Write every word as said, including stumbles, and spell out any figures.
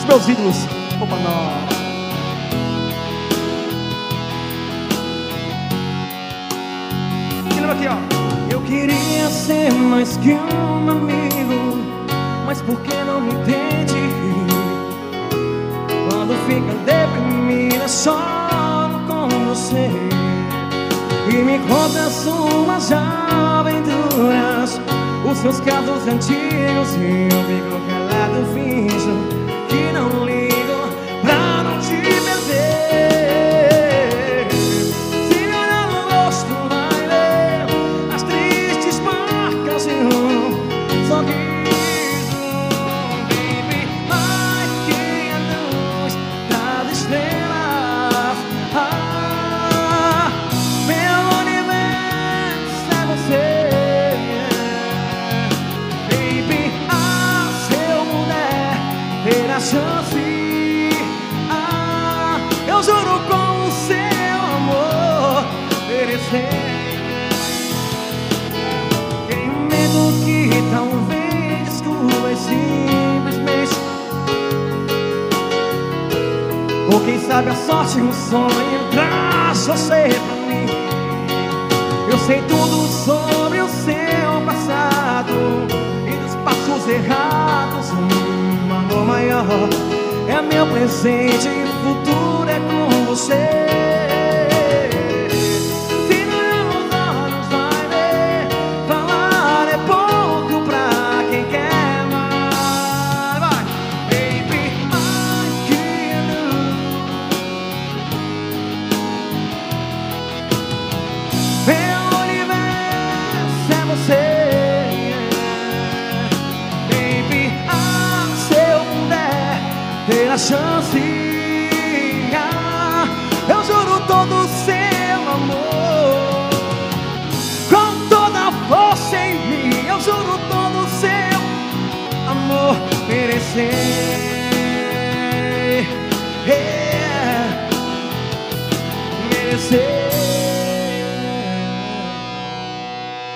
meus ídolos. Opa, não. Aqui, ó. Eu queria ser mais que um amigo, mas por que não me entende? Quando fica deprimida, choro com você e me conta suas aventuras, os seus casos antigos, e eu fico calado, finjo que não ligo pra não te perder. Se me olhar no rosto, sorriso, baby, mais que a luz das estrelas. Ah, meu universo é você, baby. Ah, se eu puder ter a chance, ah, eu juro com o seu amor merecer. Que talvez descubra simplesmente, ou quem sabe a sorte, um sonho traz você pra mim. Eu sei tudo sobre o seu passado e dos passos errados. Um amor maior é meu presente e o futuro é com você. Ter a chance,